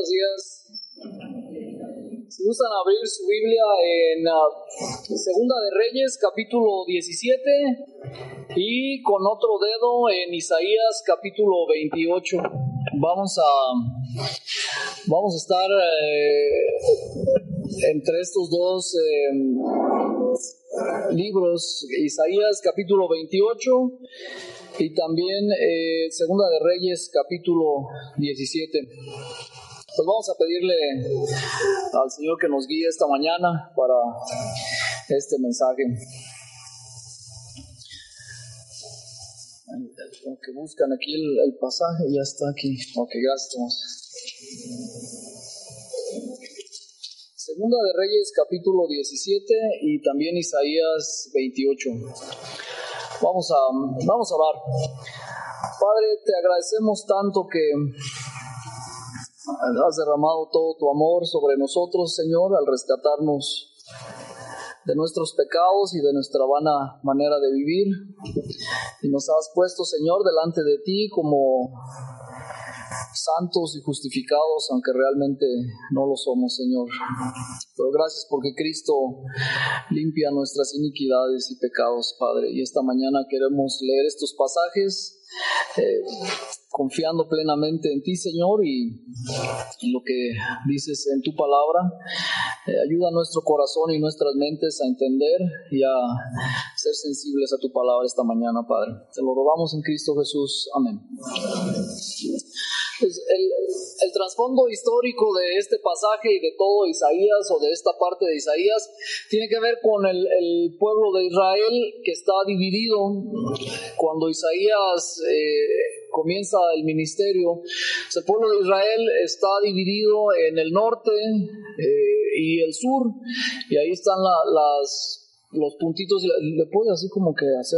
buenos días. Si gustan abrir su Biblia en Segunda de Reyes, capítulo 17, y con otro dedo en Isaías, capítulo 28. Vamos a estar entre estos dos libros, Isaías, capítulo 28, y también Segunda de Reyes, capítulo 17. Pues vamos a pedirle al Señor que nos guíe esta mañana para este mensaje. Que buscan aquí el pasaje, ya está aquí. Ok, gracias. Segunda de Reyes, capítulo 17, y también Isaías 28. Vamos a orar. Padre, te agradecemos tanto que has derramado todo tu amor sobre nosotros, Señor, al rescatarnos de nuestros pecados y de nuestra vana manera de vivir. Y nos has puesto, Señor, delante de ti como santos y justificados, aunque realmente no lo somos, Señor. Pero gracias porque Cristo limpia nuestras iniquidades y pecados, Padre. Y esta mañana queremos leer estos pasajes confiando plenamente en ti, Señor, y en lo que dices en tu palabra. Ayuda a nuestro corazón y nuestras mentes a entender y a ser sensibles a tu palabra esta mañana, Padre. Te lo rogamos en Cristo Jesús. Amén. Pues el trasfondo histórico de este pasaje y de todo Isaías, o de esta parte de Isaías, tiene que ver con el pueblo de Israel, que está dividido. Cuando Isaías comienza el ministerio, el pueblo de Israel está dividido en el norte y el sur, y ahí están los puntitos. Le puedo así como que hacer...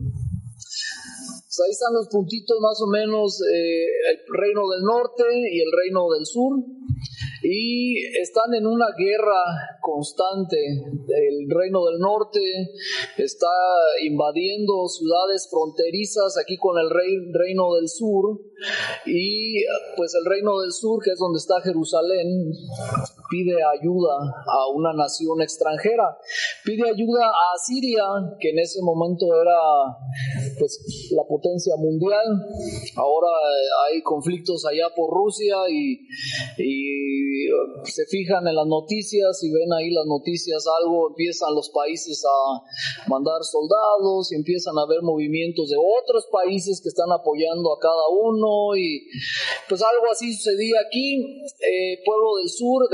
Ahí están los puntitos más o menos, el reino del norte y el reino del sur, y están en una guerra constante. El reino del norte está invadiendo ciudades fronterizas aquí con el reino del sur, y pues el reino del sur, que es donde está Jerusalén, pide ayuda a una nación extranjera, pide ayuda a Siria, que en ese momento era pues la potencia mundial. Ahora hay conflictos allá por Rusia, y se fijan en las noticias y ven ahí las noticias algo, empiezan los países a mandar soldados y empiezan a haber movimientos de otros países que están apoyando a cada uno, y pues algo así sucedía aquí. Pueblo del sur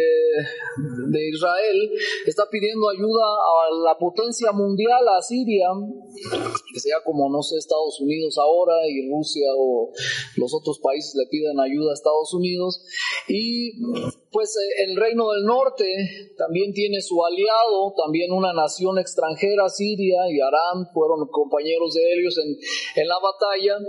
de Israel está pidiendo ayuda a la potencia mundial, a Siria, que sea como, no sé, Estados Unidos ahora, y Rusia o los otros países le piden ayuda a Estados Unidos. Y pues el reino del norte también tiene su aliado, también una nación extranjera, Siria y Aram, fueron compañeros de ellos en la batalla.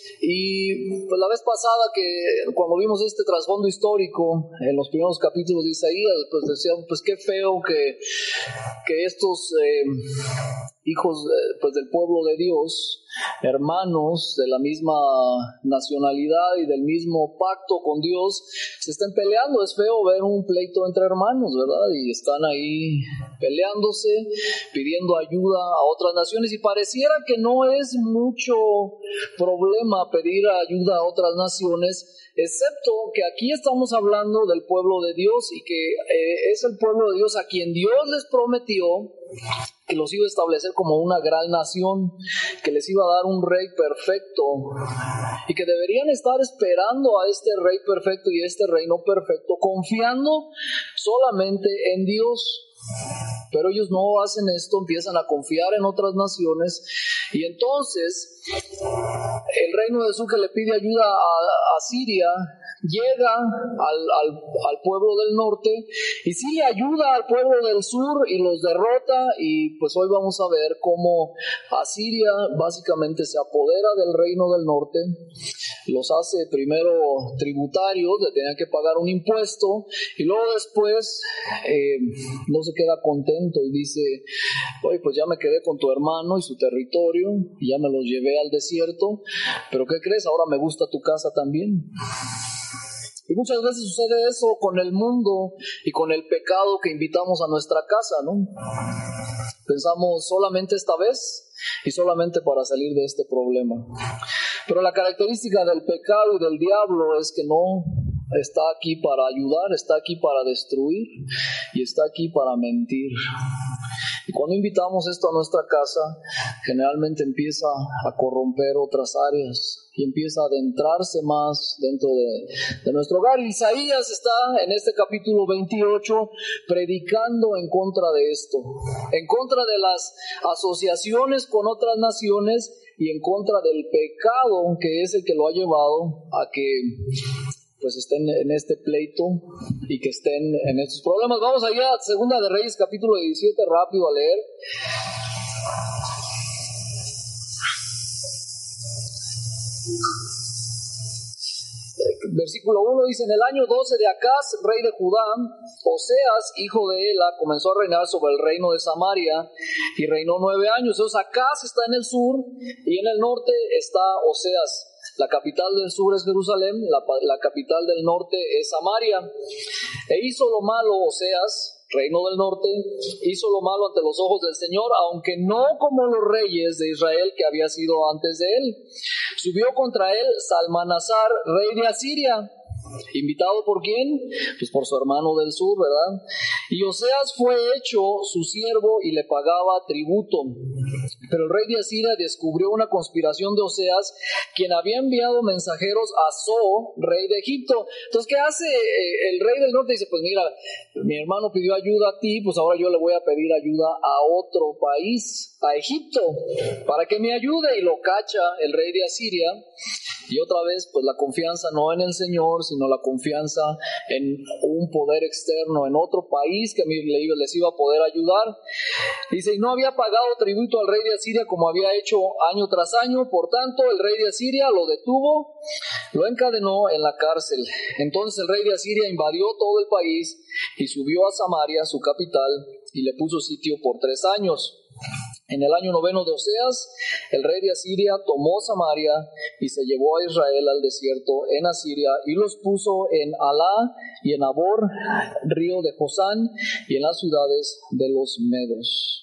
Y pues la vez pasada, que cuando vimos este trasfondo histórico en los primeros capítulos de Isaías, pues decíamos, pues qué feo que estos hijos pues del pueblo de Dios, hermanos de la misma nacionalidad y del mismo pacto con Dios, se estén peleando. Es feo ver un pleito entre hermanos, ¿verdad? Y están ahí peleándose, pidiendo ayuda a otras naciones, y pareciera que no es mucho problema pedir ayuda a otras naciones, excepto que aquí estamos hablando del pueblo de Dios, y que es el pueblo de Dios a quien Dios les prometió que los iba a establecer como una gran nación, que les iba a dar un rey perfecto, y que deberían estar esperando a este rey perfecto y este reino perfecto, confiando solamente en Dios. Pero ellos no hacen esto, empiezan a confiar en otras naciones, y entonces el reino del sur, que le pide ayuda a Siria, llega al pueblo del norte, y sí le ayuda al pueblo del sur y los derrota. Y pues hoy vamos a ver cómo Asiria básicamente se apodera del reino del norte, los hace primero tributarios, le tenían que pagar un impuesto, y luego después no se queda contento y dice: oye, pues ya me quedé con tu hermano y su territorio, y ya me los llevé al desierto, pero ¿qué crees? Ahora me gusta tu casa también. Y muchas veces sucede eso con el mundo y con el pecado que invitamos a nuestra casa, ¿no? Pensamos solamente esta vez y solamente para salir de este problema. Pero la característica del pecado y del diablo es que no está aquí para ayudar, está aquí para destruir y está aquí para mentir. Y cuando invitamos esto a nuestra casa, generalmente empieza a corromper otras áreas y empieza a adentrarse más dentro de nuestro hogar. Isaías está en este capítulo 28 predicando en contra de esto, en contra de las asociaciones con otras naciones y en contra del pecado que es el que lo ha llevado a que pues estén en este pleito y que estén en estos problemas. Vamos allá a Segunda de Reyes, capítulo 17, rápido a leer. Versículo 1 dice: en el año 12 de Acaz, rey de Judá, Oseas, hijo de Ela, comenzó a reinar sobre el reino de Samaria y reinó 9 años. Entonces Acaz está en el sur y en el norte está Oseas. La capital del sur es Jerusalén, la capital del norte es Samaria. E hizo lo malo Oseas, reino del norte, hizo lo malo ante los ojos del Señor, aunque no como los reyes de Israel que había sido antes de él. Subió contra él Salmanasar, rey de Asiria. ¿Invitado por quién? Pues por su hermano del sur, ¿verdad? Y Oseas fue hecho su siervo y le pagaba tributo. Pero el rey de Asiria descubrió una conspiración de Oseas, quien había enviado mensajeros a So, rey de Egipto. Entonces, ¿qué hace el rey del norte? Dice, pues mira, mi hermano pidió ayuda a ti, pues ahora yo le voy a pedir ayuda a otro país, a Egipto, para que me ayude. Y lo cacha el rey de Asiria. Y otra vez, pues la confianza no en el Señor, sino la confianza en un poder externo, en otro país que les iba a poder ayudar. Dice, y no había pagado tributo al rey de Asiria como había hecho año tras año. Por tanto, el rey de Asiria lo detuvo, lo encadenó en la cárcel. Entonces el rey de Asiria invadió todo el país y subió a Samaria, su capital, y le puso sitio por 3 años. En el año 9 de Oseas, el rey de Asiria tomó Samaria y se llevó a Israel al desierto en Asiria y los puso en Alá y en Abor, río de Josán, y en las ciudades de los medos.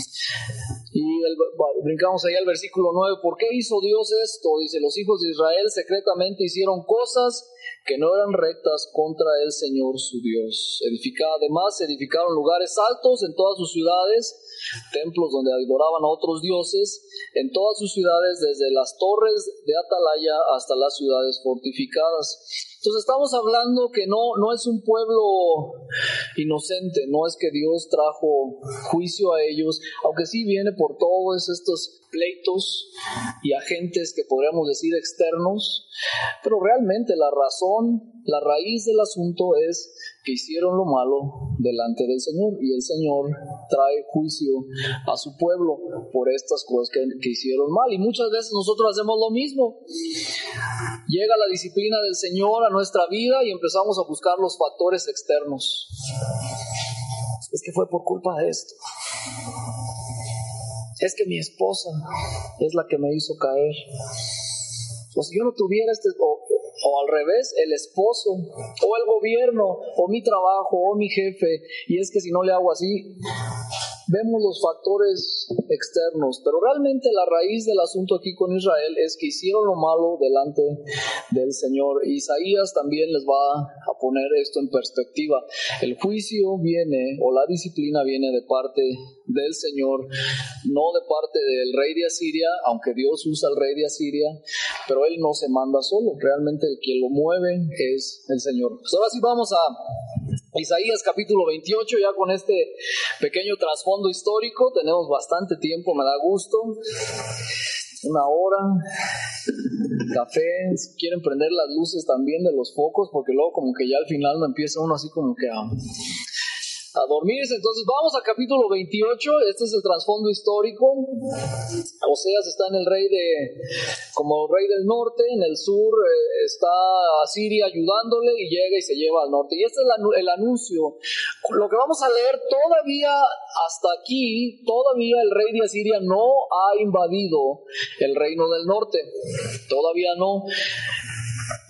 Y brincamos ahí al versículo 9. ¿Por qué hizo Dios esto? Dice, los hijos de Israel secretamente hicieron cosas que no eran rectas contra el Señor su Dios. Además, edificaron lugares altos en todas sus ciudades, templos donde adoraban a otros dioses, en todas sus ciudades, desde las torres de atalaya hasta las ciudades fortificadas. Entonces estamos hablando que no es un pueblo inocente, no es que Dios trajo juicio a ellos, aunque sí viene por todos estos pleitos y agentes que podríamos decir externos, pero realmente la raíz del asunto es que hicieron lo malo delante del Señor y el Señor trae juicio a su pueblo por estas cosas que hicieron mal. Y muchas veces nosotros hacemos lo mismo. Llega la disciplina del Señor a nuestra vida y empezamos a buscar los factores externos. Es que fue por culpa de esto. Es que mi esposa es la que me hizo caer. O si yo no tuviera o al revés, el esposo, o el gobierno, o mi trabajo, o mi jefe, y es que si no le hago así, vemos los factores externos, pero realmente la raíz del asunto aquí con Israel es que hicieron lo malo delante del Señor. Isaías también les va a poner esto en perspectiva. El juicio viene, o la disciplina viene de parte del Señor, no de parte del rey de Asiria, aunque Dios usa al rey de Asiria, pero él no se manda solo, realmente el que lo mueve es el Señor. Pues ahora sí vamos a Isaías capítulo 28, ya con este pequeño trasfondo histórico. Tenemos bastante tiempo, me da gusto. 1 hora, café, si quieren prender las luces también de los focos, porque luego como que ya al final me empieza uno así como que a dormirse. Entonces vamos a capítulo 28, este es el trasfondo histórico. Oseas está en como rey del norte, en el sur está Asiria ayudándole y llega y se lleva al norte. Y este es el anuncio. Lo que vamos a leer todavía hasta aquí, todavía el rey de Asiria no ha invadido el reino del norte, todavía no.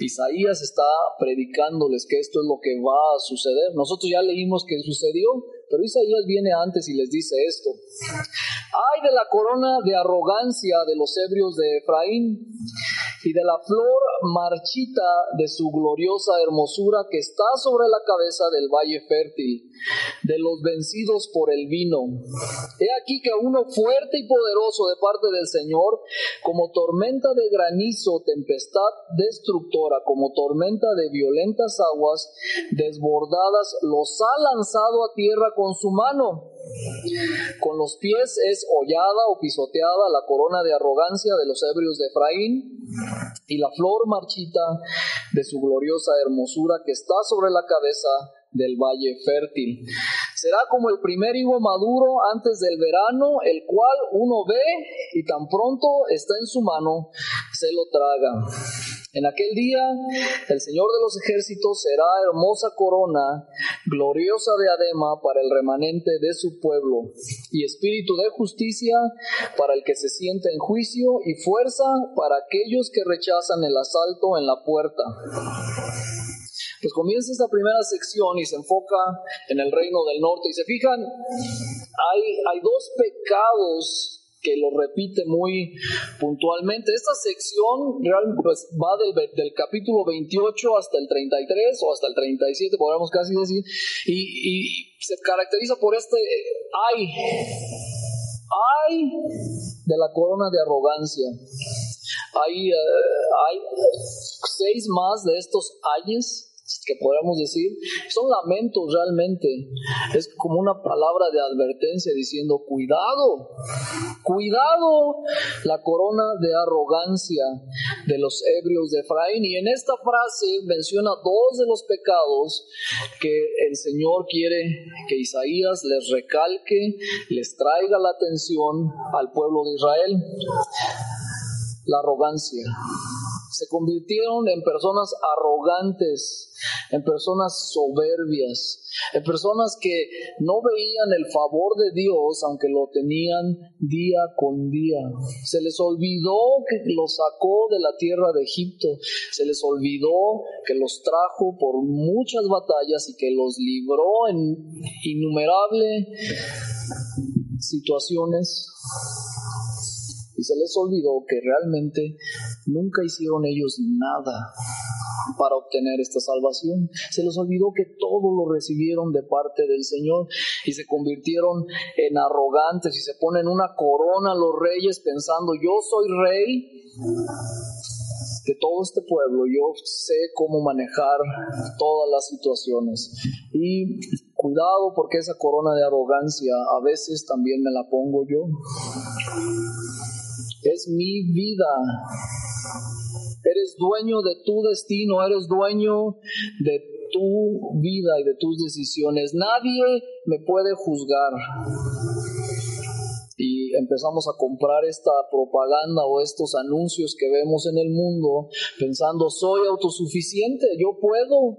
Isaías está predicándoles que esto es lo que va a suceder. Nosotros ya leímos que sucedió, pero Isaías viene antes y les dice esto: ay de la corona de arrogancia de los ebrios de Efraín, y de la flor marchita de su gloriosa hermosura que está sobre la cabeza del valle fértil, de los vencidos por el vino. He aquí que uno fuerte y poderoso de parte del Señor, como tormenta de granizo, tempestad destructora, como tormenta de violentas aguas desbordadas, los ha lanzado a tierra con su mano. Con los pies es hollada o pisoteada la corona de arrogancia de los ebrios de Efraín, y la flor marchita de su gloriosa hermosura que está sobre la cabeza del valle fértil. Será como el primer higo maduro antes del verano, el cual uno ve y tan pronto está en su mano, se lo traga. En aquel día, el Señor de los ejércitos será hermosa corona, gloriosa diadema para el remanente de su pueblo, y espíritu de justicia para el que se sienta en juicio, y fuerza para aquellos que rechazan el asalto en la puerta. Pues comienza esta primera sección y se enfoca en el reino del norte. Y se fijan, hay dos pecados que lo repite muy puntualmente. Esta sección pues, va del capítulo 28 hasta el 33 o hasta el 37, podríamos casi decir, y se caracteriza por este ay de la corona de arrogancia. Hay 6 más de estos ayes que podríamos decir, son lamentos realmente. Es como una palabra de advertencia diciendo: cuidado, la corona de arrogancia de los ebrios de Efraín. Y en esta frase menciona 2 de los pecados que el Señor quiere que Isaías les recalque, les traiga la atención al pueblo de Israel. La arrogancia. Se convirtieron en personas arrogantes, en personas soberbias, en personas que no veían el favor de Dios aunque lo tenían día con día. Se les olvidó que los sacó de la tierra de Egipto, se les olvidó que los trajo por muchas batallas y que los libró en innumerables situaciones. Y se les olvidó que realmente nunca hicieron ellos nada para obtener esta salvación. Se les olvidó que todo lo recibieron de parte del Señor y se convirtieron en arrogantes y se ponen una corona a los reyes pensando: yo soy rey de todo este pueblo, yo sé cómo manejar todas las situaciones. Y cuidado, porque esa corona de arrogancia a veces también me la pongo yo. Es mi vida. Eres dueño de tu destino, eres dueño de tu vida y de tus decisiones. Nadie me puede juzgar. Y empezamos a comprar esta propaganda o estos anuncios que vemos en el mundo pensando: soy autosuficiente, yo puedo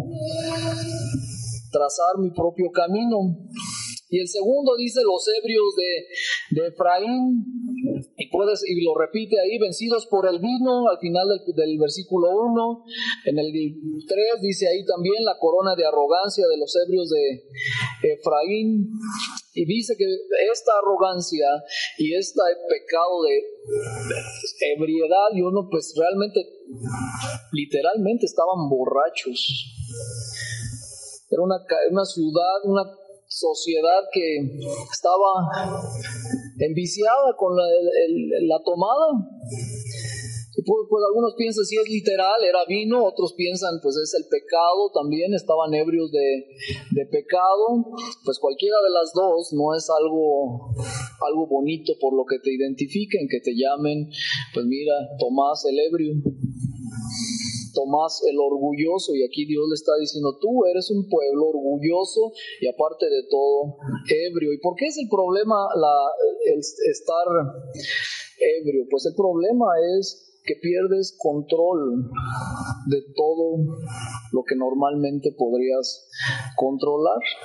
trazar mi propio camino. Y el segundo dice: los ebrios de Efraín, y lo repite ahí, vencidos por el vino, al final del versículo 1. En el 3 dice ahí también: la corona de arrogancia de los ebrios de Efraín. Y dice que esta arrogancia y este pecado de ebriedad, y uno pues realmente, literalmente estaban borrachos. Era una ciudad, una sociedad que estaba enviciada con la tomada. Y pues algunos piensan si es literal, era vino, otros piensan pues es el pecado también, estaban ebrios de pecado. Pues cualquiera de las dos no es algo bonito por lo que te identifiquen, que te llamen, pues mira, Tomás el ebrio, Tomás el orgulloso. Y aquí Dios le está diciendo: tú eres un pueblo orgulloso y aparte de todo ebrio. ¿Y por qué es el problema el estar ebrio? Pues el problema es que pierdes control de todo lo que normalmente podrías controlar.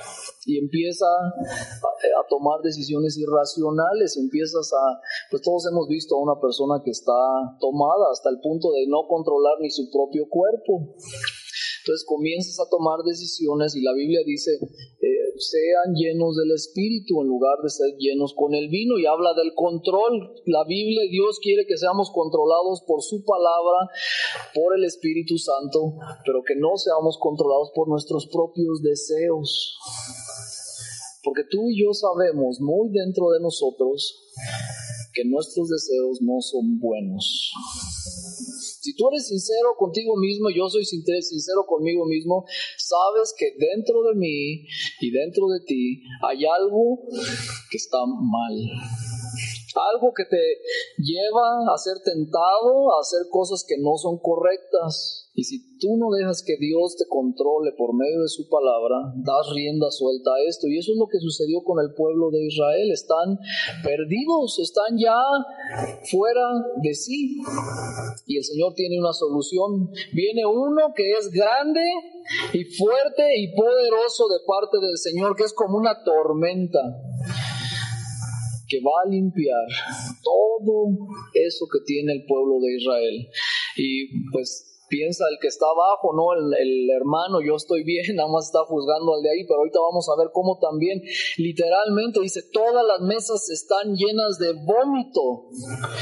y empieza a tomar decisiones irracionales, pues todos hemos visto a una persona que está tomada hasta el punto de no controlar ni su propio cuerpo. Entonces comienzas a tomar decisiones y la Biblia dice, sean llenos del Espíritu en lugar de ser llenos con el vino, y habla del control. La Biblia, Dios quiere que seamos controlados por su palabra, por el Espíritu Santo, pero que no seamos controlados por nuestros propios deseos. Porque tú y yo sabemos muy dentro de nosotros que nuestros deseos no son buenos. Si tú eres sincero contigo mismo, yo soy sincero conmigo mismo, sabes que dentro de mí y dentro de ti hay algo que está mal. Algo que te lleva a ser tentado, a hacer cosas que no son correctas. Y si tú no dejas que Dios te controle por medio de su palabra, das rienda suelta a esto. Y eso es lo que sucedió con el pueblo de Israel. Están perdidos, están ya fuera de sí. Y el Señor tiene una solución. Viene uno que es grande y fuerte y poderoso de parte del Señor, que es como una tormenta, que va a limpiar todo eso que tiene el pueblo de Israel. Y pues piensa el que está abajo, ¿no? El hermano, yo estoy bien, nada más está juzgando al de ahí, pero ahorita vamos a ver cómo también literalmente dice, todas las mesas están llenas de vómito.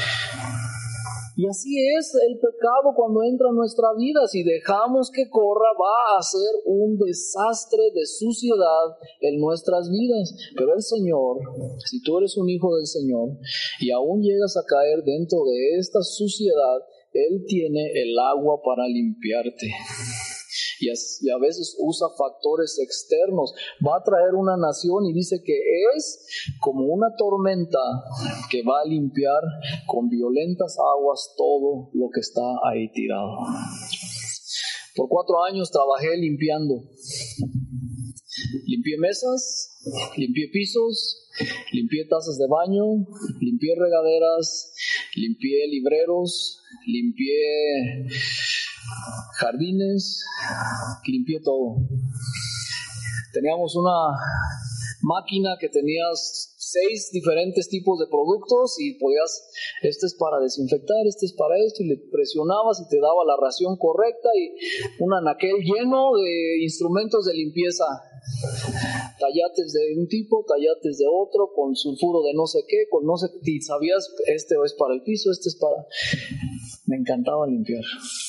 Y así es el pecado cuando entra en nuestra vida. Si dejamos que corra, va a ser un desastre de suciedad en nuestras vidas. Pero el Señor, si tú eres un hijo del Señor y aún llegas a caer dentro de esta suciedad, Él tiene el agua para limpiarte. Y a veces usa factores externos. Va a traer una nación y dice que es como una tormenta que va a limpiar con violentas aguas todo lo que está ahí tirado. Por 4 años trabajé limpiando. Limpié mesas, limpié pisos, limpié tazas de baño, limpié regaderas, limpié libreros, limpié jardines, limpié todo. Teníamos una máquina que tenía 6 diferentes tipos de productos y podías, este es para desinfectar, este es para esto, y le presionabas y te daba la ración correcta, y un anaquel lleno de instrumentos de limpieza, tallates de un tipo, tallates de otro, con sulfuro de no sé qué, con no sé qué, y sabías, este es para el piso, este es para... Me encantaba limpiar.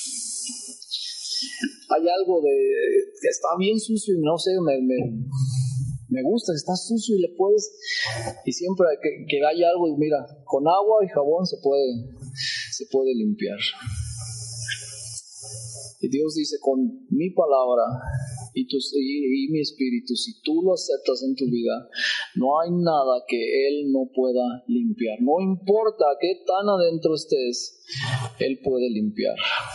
Hay algo de que está bien sucio y no sé, me gusta, está sucio y le puedes, y siempre que hay algo, y mira, con agua y jabón se puede limpiar. Y Dios dice, con mi palabra y mi espíritu, si tú lo aceptas en tu vida, no hay nada que Él no pueda limpiar. No importa qué tan adentro estés, Él puede limpiar.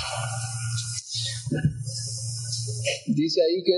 Dice ahí que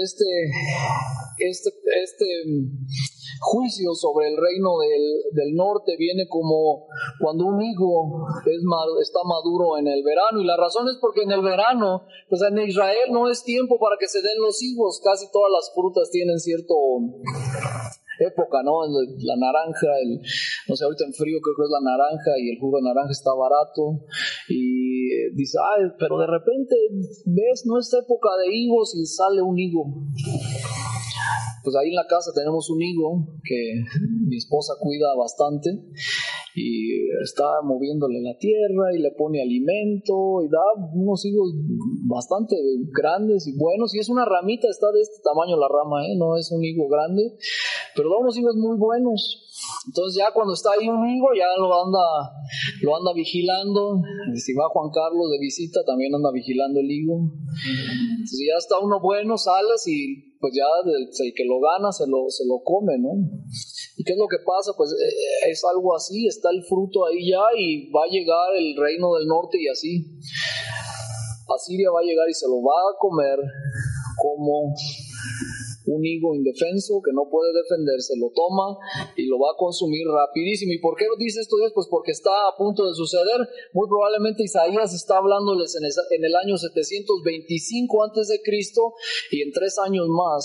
este juicio sobre el reino del norte viene como cuando un higo está maduro en el verano, y la razón es porque en el verano, pues en Israel no es tiempo para que se den los higos. Casi todas las frutas tienen cierta época, ¿no? La naranja, no sé, ahorita en frío creo que es la naranja, y el jugo de naranja está barato, y dice, pero de repente ves, no es época de higos y sale un higo. Pues ahí en la casa tenemos un higo que mi esposa cuida bastante, y está moviéndole la tierra y le pone alimento y da unos higos bastante grandes y buenos, y es una ramita, está de este tamaño la rama, no es un higo grande, pero da unos higos muy buenos. Entonces ya cuando está ahí un higo, ya lo anda vigilando. Si va Juan Carlos de visita, también anda vigilando el higo. Entonces ya está uno bueno, sales y pues ya el que lo gana se lo come, ¿no? ¿Y qué es lo que pasa? Pues es algo así, está el fruto ahí ya, y va a llegar el reino del norte, y así Asiria va a llegar y se lo va a comer como un higo indefenso que no puede defenderse, lo toma y lo va a consumir rapidísimo. ¿Y por qué dice esto Dios? Pues porque está a punto de suceder. Muy probablemente Isaías está hablándoles en el año 725 a.C., y en 3 años más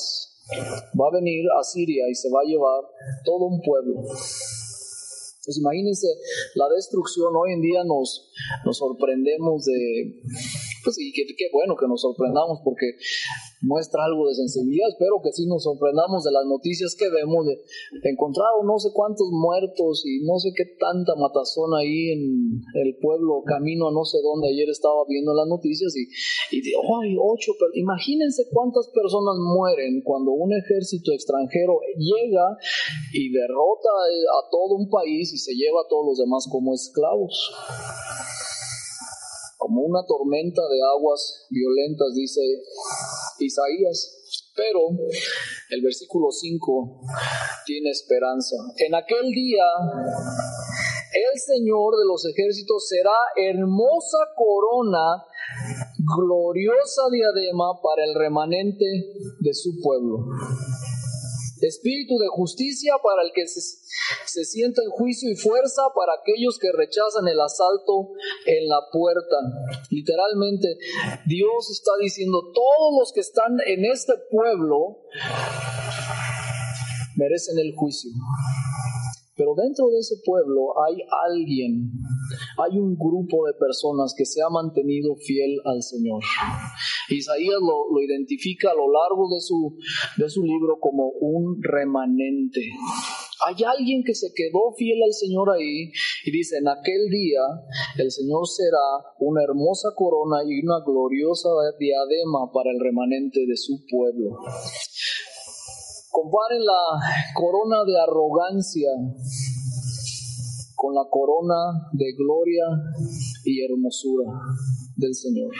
va a venir a Siria y se va a llevar todo un pueblo. Pues imagínense la destrucción. Hoy en día nos sorprendemos de, pues, y qué bueno que nos sorprendamos porque muestra algo de sensibilidad. Espero que sí nos sorprendamos de las noticias que vemos de encontraron no sé cuántos muertos y no sé qué tanta matazón ahí en el pueblo camino a no sé dónde. Ayer estaba viendo las noticias y de 8, pero imagínense cuántas personas mueren cuando un ejército extranjero llega y derrota a todo un país y se lleva a todos los demás como esclavos. Como una tormenta de aguas violentas, dice Isaías. Pero el versículo 5 tiene esperanza. En aquel día, el Señor de los ejércitos será hermosa corona, gloriosa diadema para el remanente de su pueblo. Espíritu de justicia para el que se sienta en juicio y fuerza para aquellos que rechazan el asalto en la puerta. Literalmente, Dios está diciendo, todos los que están en este pueblo merecen el juicio. Pero dentro de ese pueblo hay un grupo de personas que se ha mantenido fiel al Señor. Isaías lo identifica a lo largo de su libro como un remanente. Hay alguien que se quedó fiel al Señor ahí y dice, en aquel día el Señor será una hermosa corona y una gloriosa diadema para el remanente de su pueblo. Comparen la corona de arrogancia con la corona de gloria y hermosura del Señor.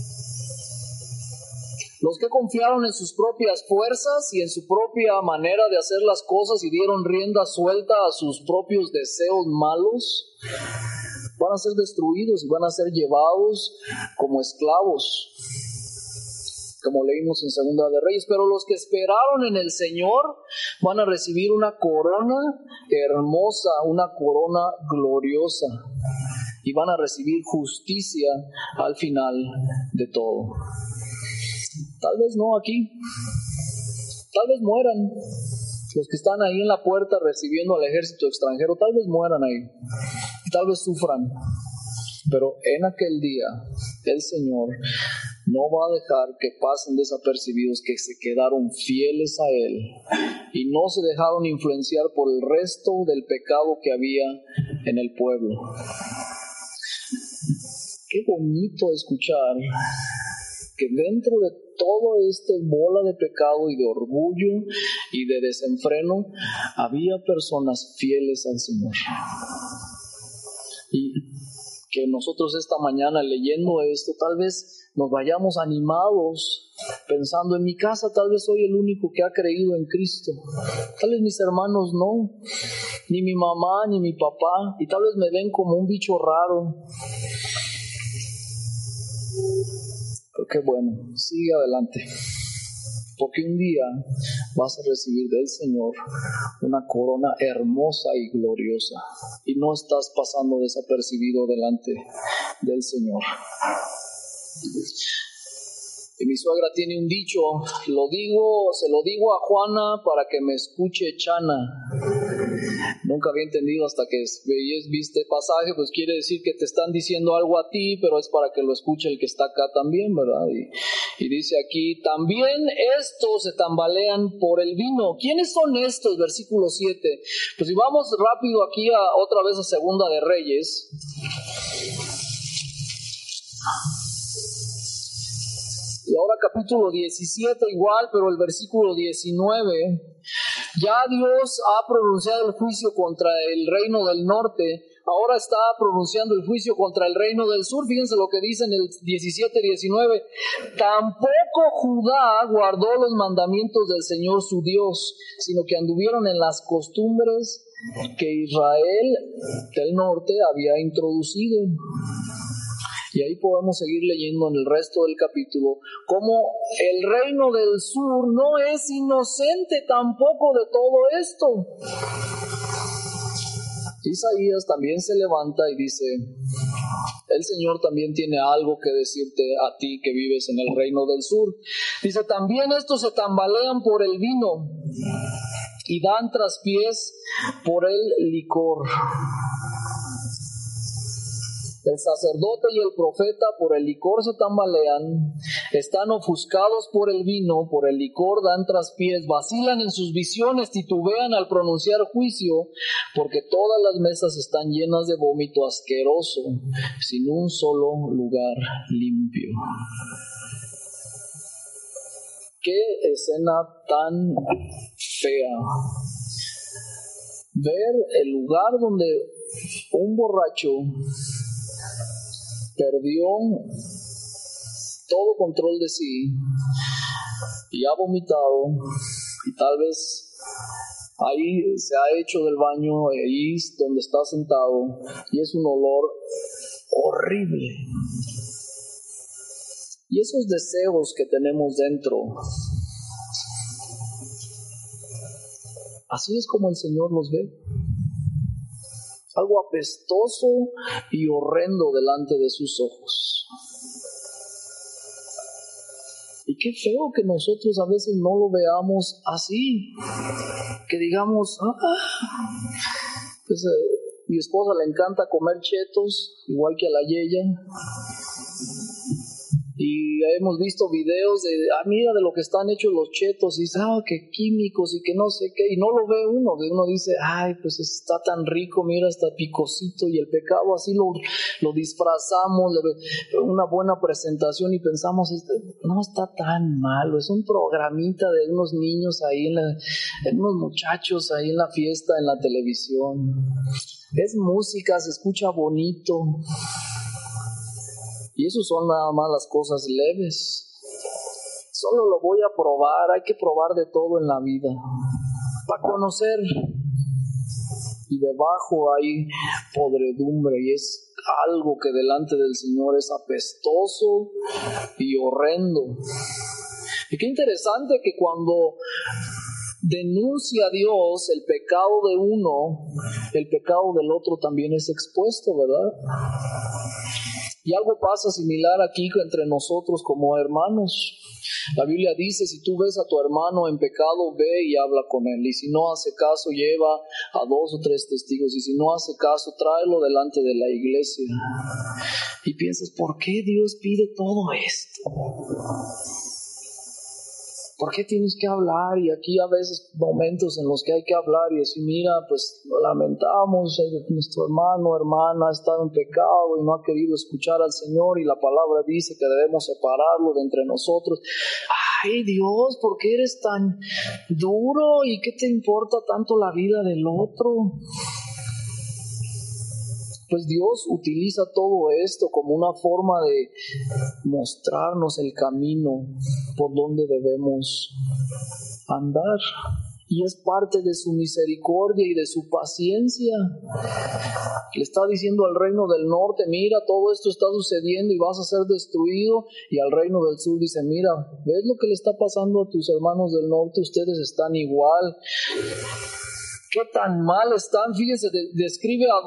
Los que confiaron en sus propias fuerzas y en su propia manera de hacer las cosas y dieron rienda suelta a sus propios deseos malos, van a ser destruidos y van a ser llevados como esclavos, como leímos en Segunda de Reyes. Pero los que esperaron en el Señor van a recibir una corona hermosa, una corona gloriosa, y van a recibir justicia al final de todo. Tal vez no aquí, tal vez mueran los que están ahí en la puerta recibiendo al ejército extranjero, tal vez mueran ahí, tal vez sufran, pero en aquel día el Señor no va a dejar que pasen desapercibidos que se quedaron fieles a Él y no se dejaron influenciar por el resto del pecado que había en el pueblo. Qué bonito escuchar que dentro de todo este bola de pecado y de orgullo y de desenfreno había personas fieles al Señor. Y que nosotros esta mañana leyendo esto tal vez nos vayamos animados pensando, en mi casa tal vez soy el único que ha creído en Cristo, tal vez mis hermanos no, ni mi mamá ni mi papá, y tal vez me ven como un bicho raro. Pero qué bueno, sigue adelante, porque un día vas a recibir del Señor una corona hermosa y gloriosa, y no estás pasando desapercibido delante del Señor. Y mi suegra tiene un dicho, se lo digo a Juana para que me escuche Chana. Nunca había entendido hasta que viste pasaje, pues quiere decir que te están diciendo algo a ti, pero es para que lo escuche el que está acá también, ¿verdad? Y dice aquí, también estos se tambalean por el vino. ¿Quiénes son estos? Versículo 7. Pues si vamos rápido aquí otra vez a Segunda de Reyes. Y ahora capítulo 17 igual, pero el versículo 19, ya Dios ha pronunciado el juicio contra el reino del norte, ahora está pronunciando el juicio contra el reino del sur. Fíjense lo que dice en el 17-19, tampoco Judá guardó los mandamientos del Señor su Dios, sino que anduvieron en las costumbres que Israel del norte había introducido. Y ahí podemos seguir leyendo en el resto del capítulo cómo el reino del sur no es inocente tampoco de todo esto. Isaías también se levanta y dice: el Señor también tiene algo que decirte a ti que vives en el reino del sur. Dice: también estos se tambalean por el vino y dan traspiés por el licor. El sacerdote y el profeta por el licor se tambalean, están ofuscados por el vino, por el licor dan traspiés, vacilan en sus visiones, titubean al pronunciar juicio, porque todas las mesas están llenas de vómito asqueroso, sin un solo lugar limpio. ¡Qué escena tan fea! Ver el lugar donde un borracho perdió todo control de sí y ha vomitado, y tal vez ahí se ha hecho del baño, ahí donde está sentado, y es un olor horrible. Y esos deseos que tenemos dentro, así es como el Señor los ve. Algo apestoso y horrendo delante de sus ojos. Y qué feo que nosotros a veces no lo veamos así. Que digamos: pues mi esposa le encanta comer chetos, igual que a la Yeya. Y hemos visto videos de, mira de lo que están hechos los chetos, y dice, que químicos y que no sé qué, y no lo ve uno dice, pues está tan rico, mira, está picosito, y el pecado así lo disfrazamos, una buena presentación, y pensamos, no está tan malo, es un programita de unos niños ahí, unos muchachos ahí en la fiesta, en la televisión, es música, se escucha bonito. Y eso son nada más las cosas leves. Solo lo voy a probar, hay que probar de todo en la vida, para conocer. Y debajo hay podredumbre, y es algo que delante del Señor es apestoso y horrendo. Y qué interesante que cuando denuncia a Dios el pecado de uno, el pecado del otro también es expuesto, ¿verdad? Y algo pasa similar aquí entre nosotros como hermanos. La Biblia dice, si tú ves a tu hermano en pecado, ve y habla con él. Y si no hace caso, lleva a 2 o 3 testigos. Y si no hace caso, tráelo delante de la iglesia. Y piensas, ¿por qué Dios pide todo esto? ¿Por qué tienes que hablar? Y aquí a veces momentos en los que hay que hablar y decir, mira, pues lamentamos, nuestro hermano o hermana ha estado en pecado y no ha querido escuchar al Señor, y la palabra dice que debemos separarlo de entre nosotros. Ay, Dios, ¿por qué eres tan duro? ¿Y qué te importa tanto la vida del otro? Pues Dios utiliza todo esto como una forma de mostrarnos el camino por donde debemos andar. Y es parte de su misericordia y de su paciencia. Le está diciendo al reino del norte, mira, todo esto está sucediendo y vas a ser destruido. Y al reino del sur dice, mira, ¿ves lo que le está pasando a tus hermanos del norte? Ustedes están igual. ¿Qué tan mal están? Fíjense, describe a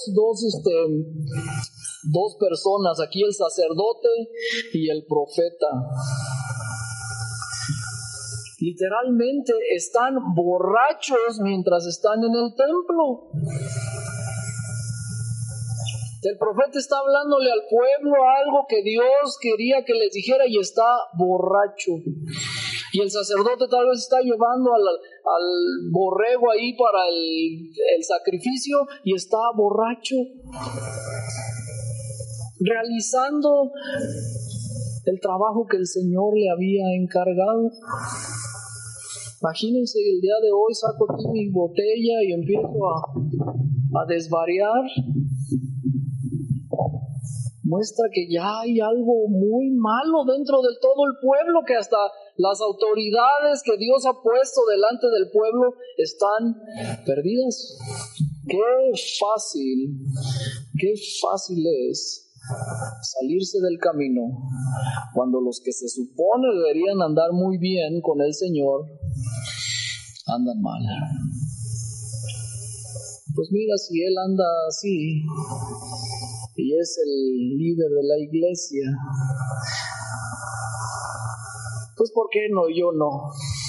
dos personas, aquí el sacerdote y el profeta. Literalmente están borrachos mientras están en el templo. El profeta está hablándole al pueblo algo que Dios quería que les dijera y está borracho. Y el sacerdote tal vez está llevando al borrego ahí para el sacrificio y está borracho, realizando el trabajo que el Señor le había encargado. Imagínense, el día de hoy saco aquí mi botella y empiezo a desvariar. Muestra que ya hay algo muy malo dentro de todo el pueblo, que hasta las autoridades que Dios ha puesto delante del pueblo están perdidas. Qué fácil es salirse del camino cuando los que se supone deberían andar muy bien con el Señor andan mal. pues mira, si él anda así y es el líder de la iglesia, pues ¿por qué no? Yo no.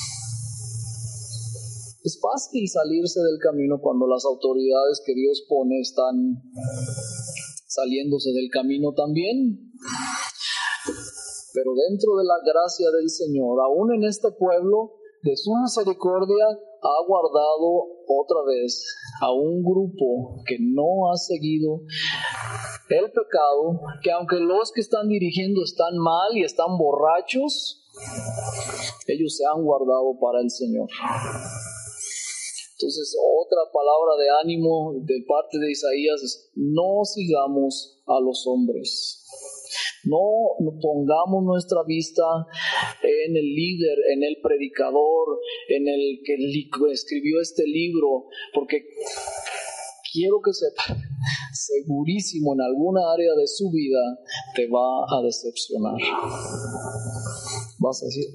Es fácil salirse del camino cuando las autoridades que Dios pone están saliéndose del camino también. Pero dentro de la gracia del Señor, aún en este pueblo, de su misericordia, ha guardado otra vez a un grupo que no ha seguido el pecado, que aunque los que están dirigiendo están mal y están borrachos, ellos se han guardado para el Señor. Entonces, otra palabra de ánimo de parte de Isaías es: no sigamos a los hombres. No pongamos nuestra vista en el líder, en el predicador, en el que escribió este libro, porque quiero que sepa, segurísimo en alguna área de su vida te va a decepcionar. Vas a decir,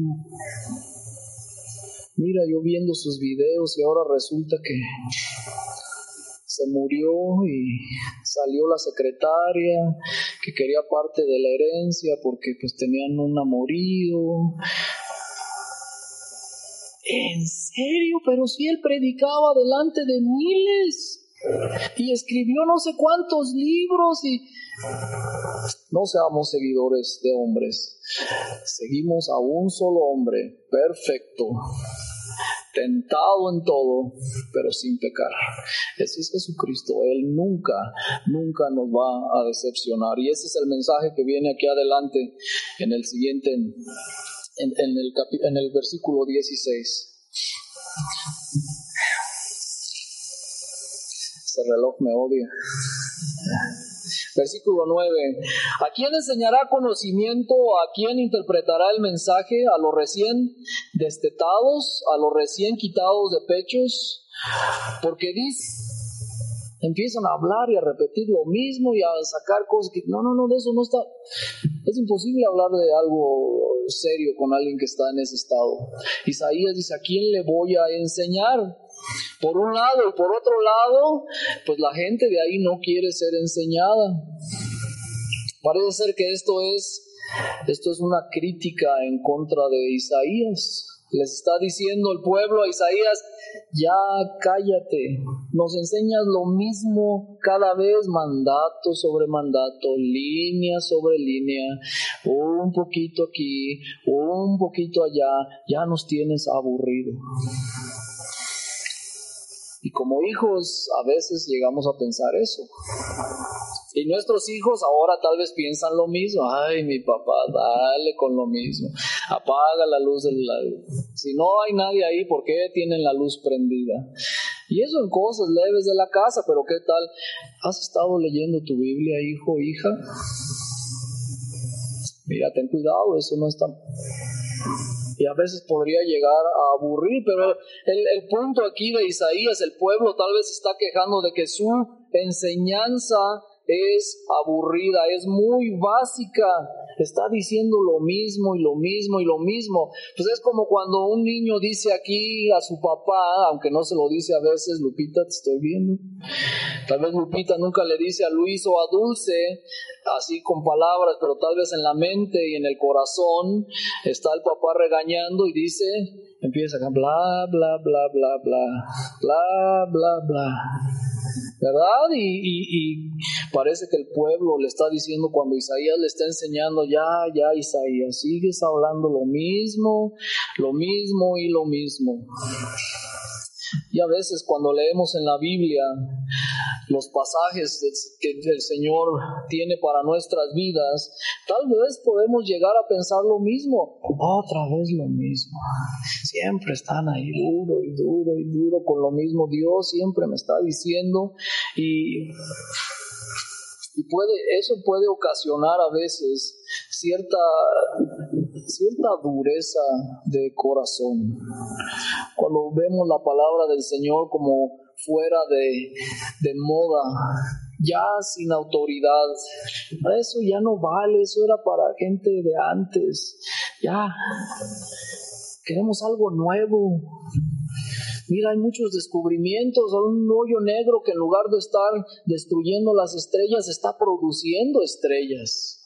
mira, yo viendo sus videos y ahora resulta que se murió y salió la secretaria que quería parte de la herencia porque pues tenían un amorío. ¿En serio? Pero si él predicaba delante de miles y escribió no sé cuántos libros y... No seamos seguidores de hombres. Seguimos a un solo hombre perfecto, tentado en todo, pero sin pecar. Ese es Jesucristo. Él nunca nos va a decepcionar. Y ese es el mensaje que viene aquí adelante en el siguiente, en el versículo 16. Ese reloj me odia. Versículo 9. ¿A quién enseñará conocimiento? ¿A quién interpretará el mensaje? ¿A los recién destetados? ¿A los recién quitados de pechos? Porque empiezan a hablar y a repetir lo mismo y a sacar cosas que no, de eso no está. Es imposible hablar de algo serio con alguien que está en ese estado. Isaías dice: ¿a quién le voy a enseñar? Por un lado, y por otro lado, pues la gente de ahí no quiere ser enseñada. Parece ser que esto es una crítica en contra de Isaías. Les está diciendo el pueblo a Isaías: ya cállate, nos enseñas lo mismo cada vez, mandato sobre mandato, línea sobre línea, un poquito aquí, un poquito allá, ya nos tienes aburrido. Y como hijos a veces llegamos a pensar eso. Y nuestros hijos ahora tal vez piensan lo mismo. Ay, mi papá, dale con lo mismo. Apaga la luz si no hay nadie ahí, ¿por qué tienen la luz prendida? Y eso en cosas leves de la casa, pero ¿qué tal? ¿Has estado leyendo tu Biblia, hijo, hija? Mira, ten cuidado, eso no está... Y a veces podría llegar a aburrir, pero el punto aquí de Isaías, el pueblo tal vez está quejando de que su enseñanza es aburrida, es muy básica, está diciendo lo mismo y lo mismo y lo mismo. Pues es como cuando un niño dice aquí a su papá, aunque no se lo dice a veces: Lupita, te estoy viendo. Tal vez Lupita nunca le dice a Luis o a Dulce así con palabras, pero tal vez en la mente y en el corazón está el papá regañando y dice, empieza a bla, bla, bla, bla, bla, bla, bla, bla, ¿verdad? Y parece que el pueblo le está diciendo, cuando Isaías le está enseñando, ya Isaías, sigues hablando lo mismo y lo mismo. Y a veces cuando leemos en la Biblia los pasajes que el Señor tiene para nuestras vidas, tal vez podemos llegar a pensar lo mismo. Otra vez lo mismo. Siempre están ahí duro y duro y duro con lo mismo. Dios siempre me está diciendo y eso puede ocasionar a veces cierta dureza de corazón. Cuando vemos la palabra del Señor como fuera de moda, ya sin autoridad, eso ya no vale, eso era para gente de antes, ya queremos algo nuevo. Mira, hay muchos descubrimientos, hay un hoyo negro que en lugar de estar destruyendo las estrellas, está produciendo estrellas.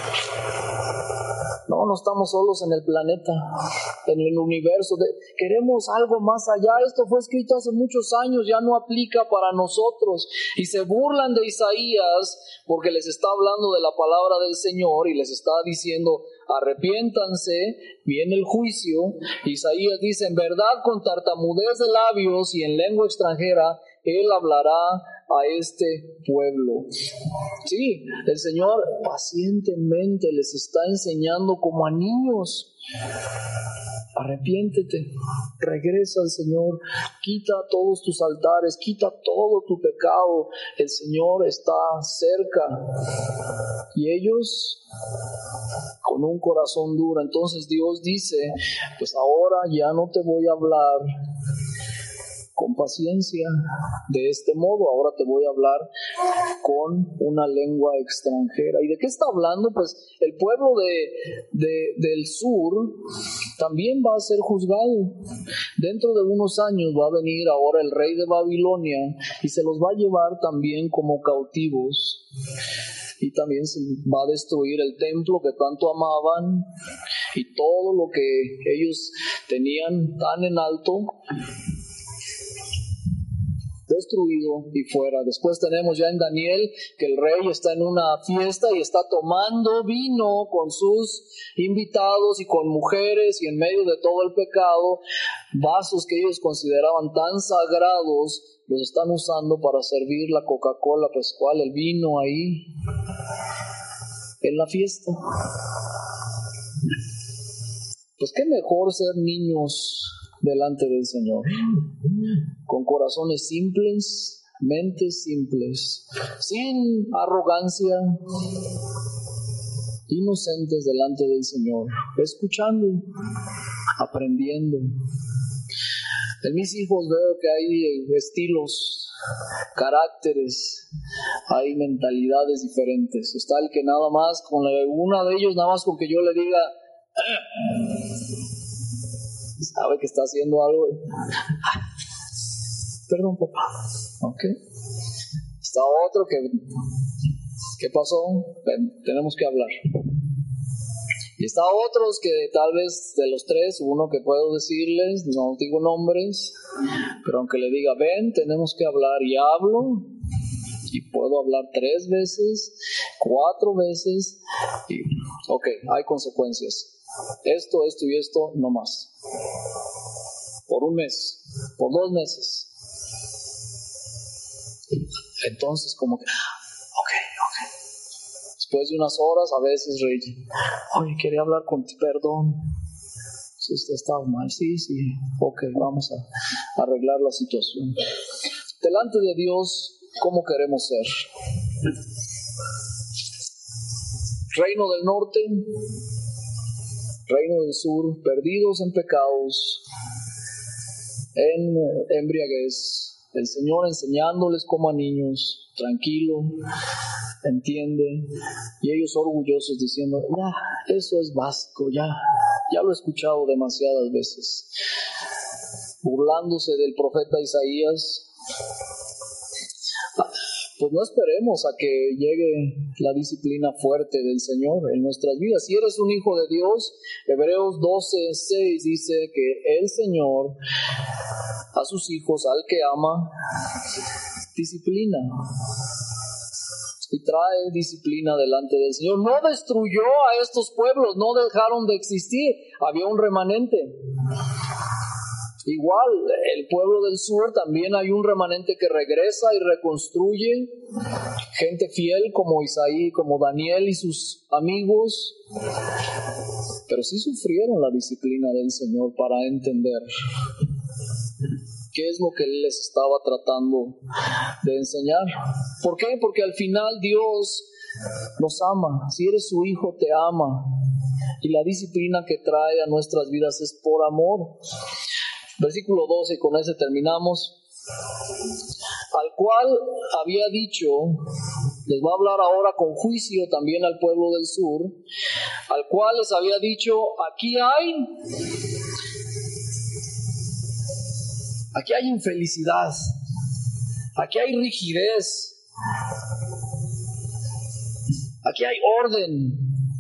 No estamos solos en el planeta, en el universo. Queremos algo más allá. Esto fue escrito hace muchos años, ya no aplica para nosotros. Y se burlan de Isaías porque les está hablando de la palabra del Señor y les está diciendo: arrepiéntanse, viene el juicio. Isaías dice: en verdad, con tartamudez de labios y en lengua extranjera, Él hablará a este pueblo. Sí, el Señor pacientemente les está enseñando como a niños. Arrepiéntete, regresa al Señor, quita todos tus altares, quita todo tu pecado. El Señor está cerca. Y ellos, con un corazón duro, entonces Dios dice: pues ahora ya no te voy a hablar con paciencia de este modo, ahora te voy a hablar con una lengua extranjera. ¿Y de qué está hablando? Pues el pueblo del sur también va a ser juzgado. Dentro de unos años va a venir ahora el rey de Babilonia y se los va a llevar también como cautivos. Y también se va a destruir el templo que tanto amaban y todo lo que ellos tenían tan en alto, destruido y fuera. Después tenemos ya en Daniel que el rey está en una fiesta y está tomando vino con sus invitados y con mujeres, y en medio de todo el pecado, vasos que ellos consideraban tan sagrados los están usando para servir la Coca-Cola, pues ¿cuál? El vino ahí en la fiesta. Pues qué mejor ser niños delante del Señor, con corazones simples, mentes simples, sin arrogancia, inocentes delante del Señor, escuchando, aprendiendo. En mis hijos veo que hay estilos, caracteres, hay mentalidades diferentes. Está el que nada más, una de ellos nada más con que yo le diga, sabe que está haciendo algo. Perdón, papá. Ok. Está otro que, ¿qué pasó? Tenemos que hablar. Y está otros que tal vez de los tres, uno que puedo decirles, no digo nombres, pero aunque le diga, ven, tenemos que hablar, y hablo, y puedo hablar 3 veces, 4 veces, y ok, hay consecuencias. Esto y esto, no más. Por 1 mes, por 2 meses. Entonces, como que, ok. Después de unas horas, a veces, Rey, oye, quería hablar contigo, perdón, si usted estaba mal, sí, ok, vamos a arreglar la situación. Delante de Dios, ¿cómo queremos ser? Reino del norte, reino del sur, perdidos en pecados, en embriaguez, el Señor enseñándoles como a niños, tranquilo, entiende, y ellos orgullosos diciendo, ya, eso es básico, ya lo he escuchado demasiadas veces, burlándose del profeta Isaías. Pues no esperemos a que llegue la disciplina fuerte del Señor en nuestras vidas. Si eres un hijo de Dios, Hebreos 12:6 dice que el Señor a sus hijos, al que ama, disciplina. Y trae disciplina delante del Señor. No destruyó a estos pueblos, no dejaron de existir. Había un remanente. Igual, el pueblo del sur también hay un remanente que regresa y reconstruye. Gente fiel como Isaí, como Daniel y sus amigos. Pero sí sufrieron la disciplina del Señor para entender qué es lo que Él les estaba tratando de enseñar. ¿Por qué? Porque al final Dios nos ama. Si eres su hijo, te ama. Y la disciplina que trae a nuestras vidas es por amor. Versículo 12, y con ese terminamos. Al cual había dicho, les va a hablar ahora con juicio también al pueblo del sur, al cual les había dicho, aquí Aquí hay infelicidad. Aquí hay rigidez. Aquí hay orden.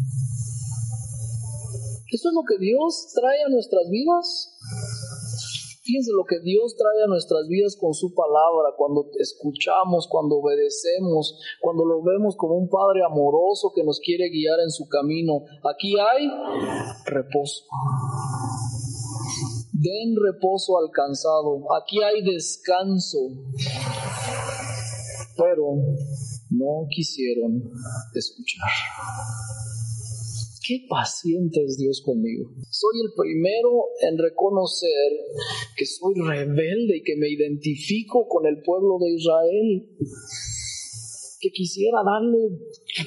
¿Eso es lo que Dios trae a nuestras vidas? Fíjense lo que Dios trae a nuestras vidas con su palabra, cuando escuchamos, cuando obedecemos, cuando lo vemos como un Padre amoroso que nos quiere guiar en su camino. Aquí hay reposo. Den reposo al cansado. Aquí hay descanso. Pero no quisieron escuchar. Qué paciente es Dios conmigo. Soy el primero en reconocer que soy rebelde y que me identifico con el pueblo de Israel. Que quisiera darle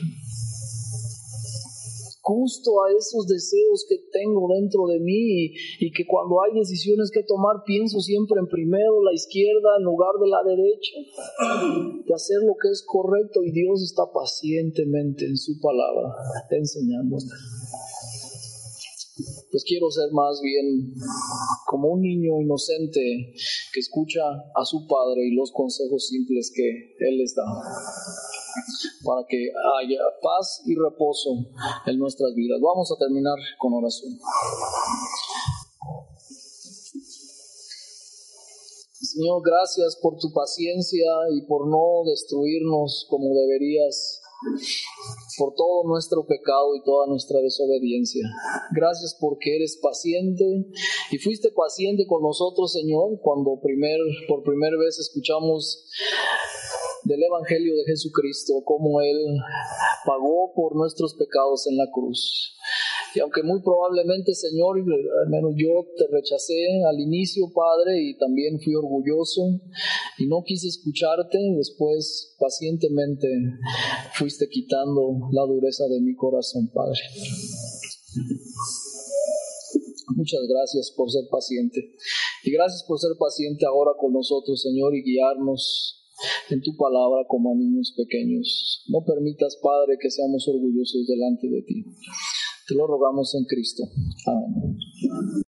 gusto a esos deseos que tengo dentro de mí y que cuando hay decisiones que tomar pienso siempre en primero la izquierda en lugar de la derecha, de hacer lo que es correcto, y Dios está pacientemente en su palabra enseñándome. Pues quiero ser más bien como un niño inocente que escucha a su padre y los consejos simples que él les da, para que haya paz y reposo en nuestras vidas. Vamos a terminar con oración. Señor, gracias por tu paciencia y por no destruirnos como deberías, por todo nuestro pecado y toda nuestra desobediencia. Gracias porque eres paciente y fuiste paciente con nosotros, Señor, cuando por primera vez escuchamos del Evangelio de Jesucristo, cómo Él pagó por nuestros pecados en la cruz. Y aunque muy probablemente, Señor, al menos yo te rechacé al inicio, Padre, y también fui orgulloso y no quise escucharte, después pacientemente fuiste quitando la dureza de mi corazón, Padre. Muchas gracias por ser paciente. Y gracias por ser paciente ahora con nosotros, Señor, y guiarnos en tu palabra como a niños pequeños. No permitas, Padre, que seamos orgullosos delante de ti. Te lo rogamos en Cristo. Amén.